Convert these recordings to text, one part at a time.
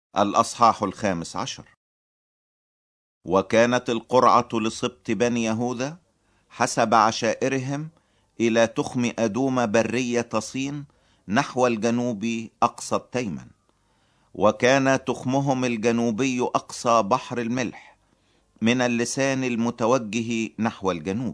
الأصحاح 15. وكانت القرعة لسبط بني يهوذا حسب عشائرهم إلى تخم أدوم برية صين نحو الجنوب أقصى التيمن، وكان تخمهم الجنوبي أقصى بحر الملح من اللسان المتوجه نحو الجنوب،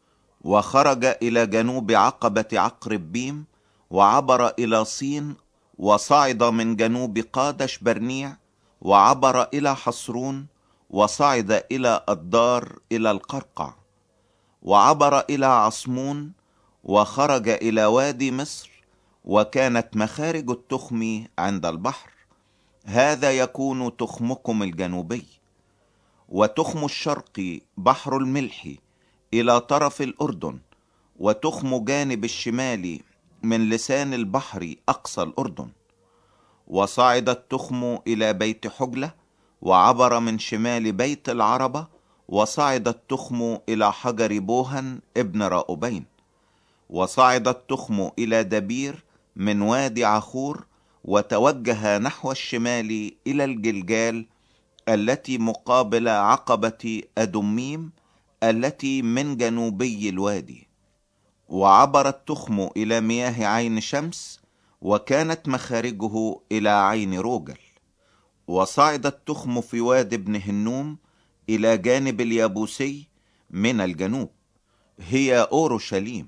وخرج إلى جنوب عقبة عقرب بيم، وعبر إلى صين، وصعد من جنوب قادش برنيع، وعبر إلى حصرون، وصعد إلى الدار إلى القرقع، وعبر إلى عصمون، وخرج إلى وادي مصر، وكانت مخارج التخم عند البحر. هذا يكون تخمكم الجنوبي. وتخم الشرق بحر الملح إلى طرف الأردن، وتخم جانب الشمال من لسان البحر أقصى الأردن. وصعد التخم إلى بيت حجلة، وعبر من شمال بيت العربة، وصعد التخم إلى حجر بوهن ابن راؤبين. وصعد التخم إلى دبير من وادي عخور، وتوجه نحو الشمال إلى الجلجال التي مقابل عقبة أدميم التي من جنوبي الوادي. وعبر التخم إلى مياه عين شمس، وكانت مخارجه إلى عين روجل. وصعد التخم في وادي ابن هنوم إلى جانب اليابوسي من الجنوب، هي أورشليم.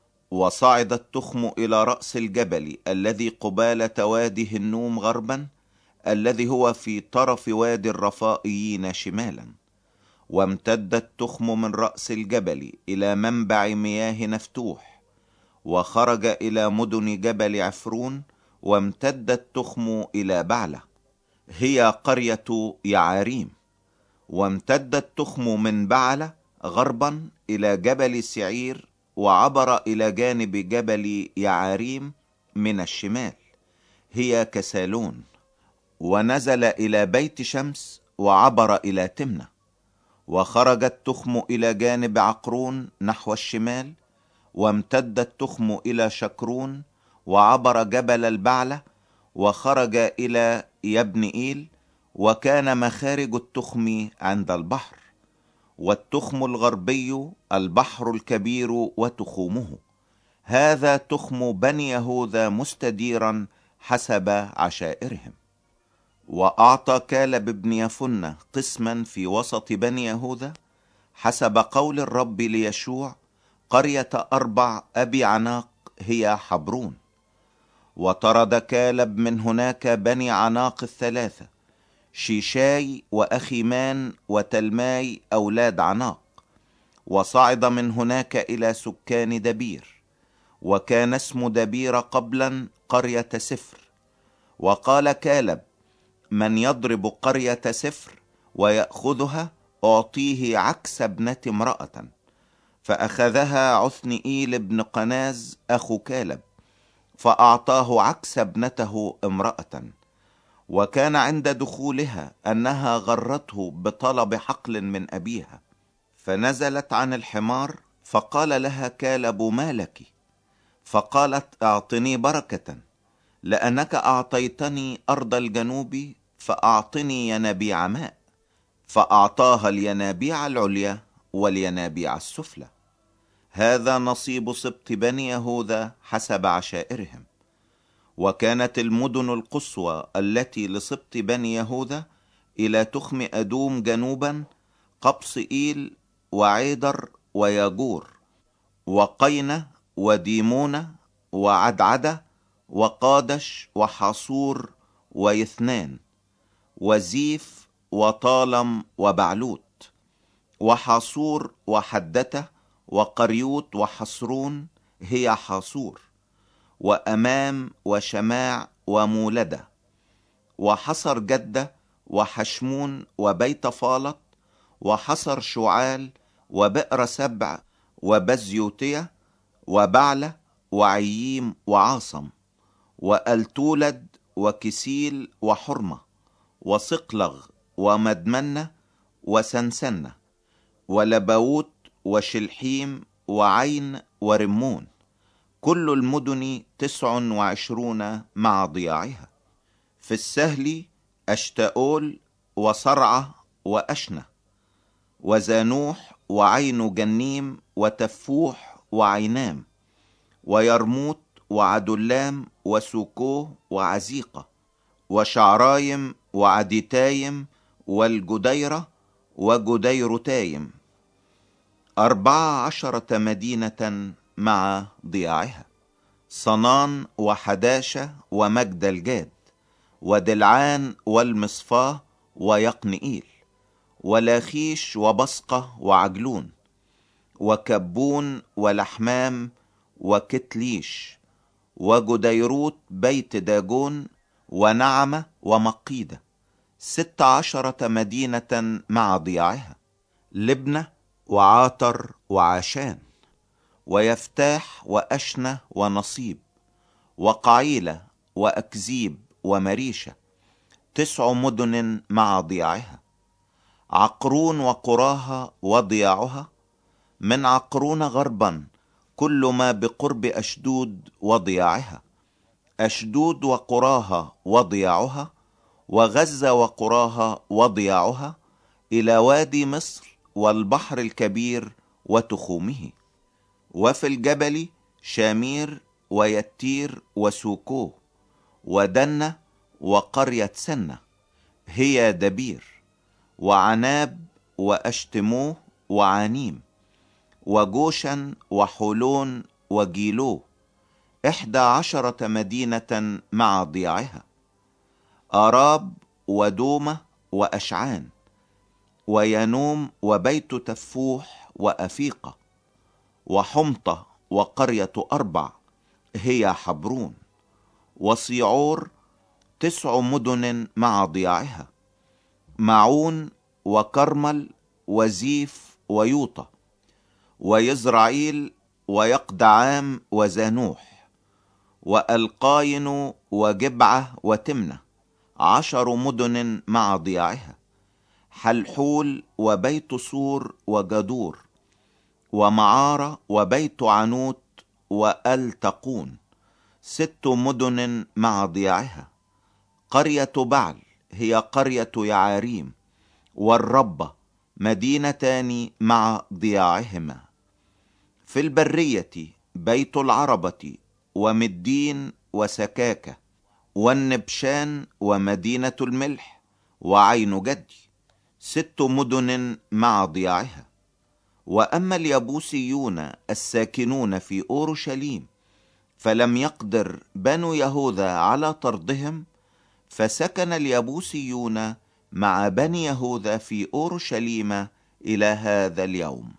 وصعد التخم إلى رأس الجبل الذي قبالة وادي هنوم غربا، الذي هو في طرف وادي الرفائيين شمالا. وامتد التخم من رأس الجبل إلى منبع مياه نفتوح، وخرج إلى مدن جبل عفرون، وامتد التخم إلى بعلة، هي قرية يعاريم. وامتد التخم من بعلة غربا إلى جبل سعير، وعبر إلى جانب جبل يعاريم من الشمال، هي كسالون. ونزل إلى بيت شمس، وعبر إلى تمنة. وخرج التخم إلى جانب عقرون نحو الشمال، وامتد التخم إلى شكرون، وعبر جبل البعلة، وخرج إلى يبنئيل، وكان مخارج التخم عند البحر. والتخم الغربي البحر الكبير وتخومه. هذا تخم بني يهوذا مستديرا حسب عشائرهم. وأعطى كالب بن يفنة قسما في وسط بني يهوذا حسب قول الرب ليشوع، قرية أربع أبي عناق هي حبرون. وطرد كالب من هناك بني عناق الثلاثة، شيشاي وأخيمان وتلماي أولاد عناق، وصعد من هناك إلى سكان دبير. وكان اسم دبير قبلا قرية سفر. وقال كالب: من يضرب قرية سفر ويأخذها أعطيه عكس ابنة امرأة. فأخذها عثنئيل بن قناز أخو كالب، فأعطاه عكس ابنته امرأة. وكان عند دخولها أنها غرته بطلب حقل من أبيها، فنزلت عن الحمار، فقال لها كالب: ما لك؟ فقالت: اعطني بركة، لأنك أعطيتني أرض الجنوب، فأعطني ينابيع ماء. فأعطاها الينابيع العليا والينابيع السفلى. هذا نصيب سبط بني يهوذا حسب عشائرهم. وكانت المدن القصوى التي لسبط بني يهوذا إلى تخم أدوم جنوبا قبص إيل وعيدر وياجور وقينة وديمونة وعدعدة وقادش وحصور ويثنان وزيف وطالم وبعلوت وحصور وحدته وقريوت وحصرون، هي حصور، وأمام وشماع ومولدة وحصر جدة وحشمون وبيت فالط وحصر شعال وبئر سبع وبزيوتية وبعلة وعييم وعاصم وألتولد وكسيل وحرمة وصقلغ ومدمنة وسنسنة ولباوت وشلحيم وعين ورمون، كل المدن 29 مع ضياعها. في السهل أشتاؤول وصرعة وأشنة، وزانوح وعين جنيم وتفوح وعينام، ويرموت وعدلام وسوكوه وعزيقة، وشعرايم وعديتايم والجديرة وجديرتايم، 14 مدينة مع ضياعها، صنان وحداشة ومجدلجاد، ودلعان والمصفاة ويقنئيل، ولاخيش وبصقة وعجلون، وكبون ولحمام وكتليش، وجديروت بيت داجون، ونعمة ومقيدة، 16 مدينة مع ضياعها، لبنة وعاتر وعاشان، ويفتاح وأشنة ونصيب، وقعيلة وأكزيب ومريشة، 9 مدن مع ضياعها، عقرون وقراها وضياعها، من عقرون غربا كل ما بقرب أشدود وضياعها، أشدود وقراها وضياعها، وغزة وقراها وضياعها، إلى وادي مصر والبحر الكبير وتخومه، وفي الجبل شامير ويتير وسوكوه، ودنة وقرية سنة هي دبير، وعناب وأشتموه وعانيم، وجوشن وحولون وجيلوه، 11 مدينة مع ضياعها، آراب ودومة وأشعان، وينوم وبيت تفوح وأفيقة، وحمطة وقرية 4 هي حبرون، وصيعور 9 مدن مع ضياعها، معون وكرمل وزيف ويوطة، ويزرعيل ويقدعام وزانوح، وألقاين وجبعة وتمنة، 10 مدن مع ضياعها، حلحول وبيت صور وجدور، ومعارة وبيت عنوت وألتقون، 6 مدن مع ضياعها، قرية بعل هي قرية يعاريم، والربة مدينتان مع ضياعهما، في البرية بيت العربة ومدين وسكاكة، والنبشان ومدينة الملح وعين جدي، 6 مدن مع ضياعها. وأما اليبوسيون الساكنون في أورشليم فلم يقدر بنو يهوذا على طردهم، فسكن اليبوسيون مع بني يهوذا في أورشليم إلى هذا اليوم.